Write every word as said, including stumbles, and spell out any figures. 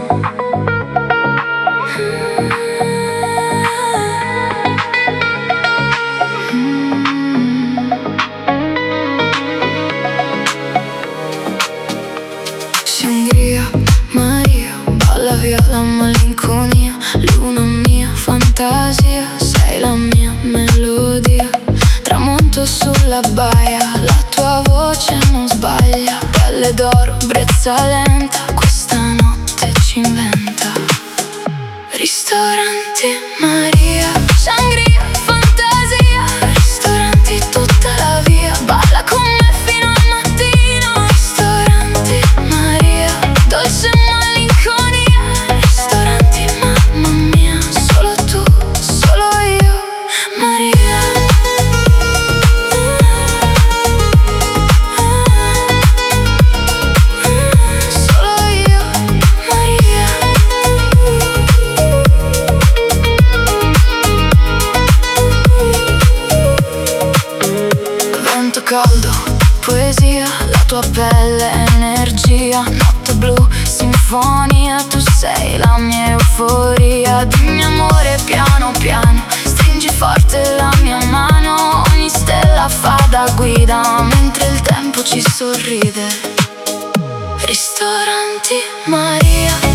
Sangria, Maria, balla via la malinconia. Luna mia, fantasia, sei la mia melodia. Tramonto sulla baia, la tua voce non sbaglia. Pelle d'oro, brezza lenta, questa notte ci inventa. Ristoranti, Maria, sangria, fantasia. Ristoranti tutta la via, balla con me fino al mattino. Ristoranti, Maria, dolce malinconia. Ristoranti, mamma mia, solo tu, solo io, Maria. Solo io, Maria. Vento caldo, poesia, la tua pelle energia. Notte blu, sinfonia, tu sei la mia euforia. Dimmi amore piano piano, stringi forte la mia mano. Ogni stella fa da guida mentre il tempo ci sorride. Ristoranti, Maria.